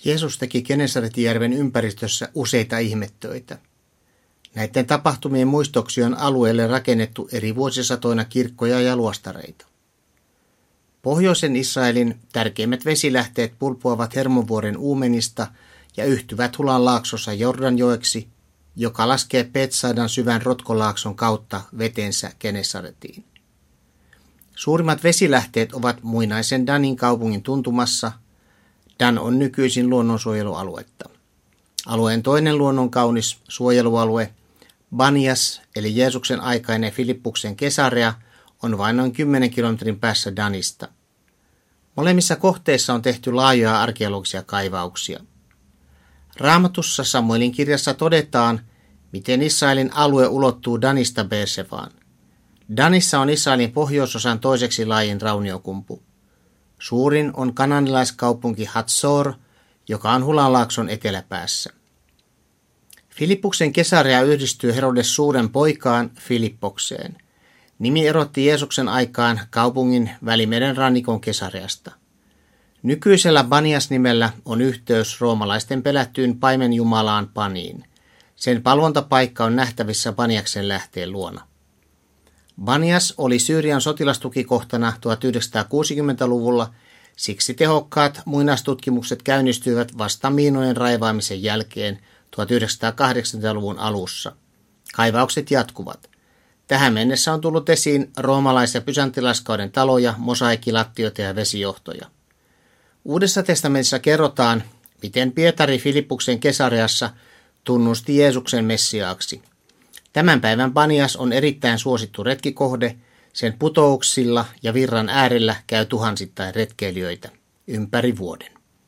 Jeesus teki Genesaretjärven ympäristössä useita ihmettöitä. Näiden tapahtumien muistoksi on alueelle rakennettu eri vuosisatoina kirkkoja ja luostareita. Pohjoisen Israelin tärkeimmät vesilähteet pulpuavat Hermonvuoren uumenista ja yhtyvät Hulan laaksossa Jordanjoeksi, joka laskee Betsaidan syvän Rotkolaakson kautta vetensä Genesaretiin. Suurimmat vesilähteet ovat muinaisen Danin kaupungin tuntumassa. Dan on nykyisin luonnonsuojelualuetta. Alueen toinen luonnonkaunis suojelualue, Banias eli Jeesuksen aikainen Filippuksen Kesarea, on vain noin 10 kilometrin päässä Danista. Molemmissa kohteissa on tehty laajoja arkeologisia kaivauksia. Raamatussa Samuelin kirjassa todetaan, miten Israelin alue ulottuu Danista Beersebaan. Danissa on Israelin pohjoisosan toiseksi laajin rauniokumpu. Suurin on kananilaiskaupunki Hatsor, joka on Hulanlaakson eteläpäässä. Filippuksen Kesarea yhdistyy Herodes suuren poikaan Filippokseen. Nimi erotti Jeesuksen aikaan kaupungin Välimeren rannikon Kesareasta. Nykyisellä Banias-nimellä on yhteys roomalaisten pelättyyn paimenjumalaan Paniin. Sen palvontapaikka on nähtävissä Baniaksen lähteen luona. Banias oli Syyrian sotilastukikohtana 1960-luvulla, siksi tehokkaat muinaistutkimukset käynnistyivät vasta miinojen raivaamisen jälkeen 1980-luvun alussa. Kaivaukset jatkuvat. Tähän mennessä on tullut esiin roomalais- ja bysantilaiskauden taloja, mosaikkilattioita ja vesijohtoja. Uudessa testamentissa kerrotaan, miten Pietari Filippuksen Kesareassa tunnusti Jeesuksen messiaaksi. Tämän päivän Banias on erittäin suosittu retkikohde, sen putouksilla ja virran äärellä käy tuhansittain retkeilijöitä ympäri vuoden.